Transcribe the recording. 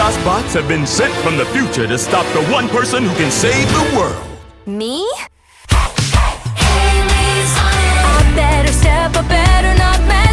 Bots have been sent from the future to stop the one person who can save the world. Me? Haley's on it. I better step, I better not mess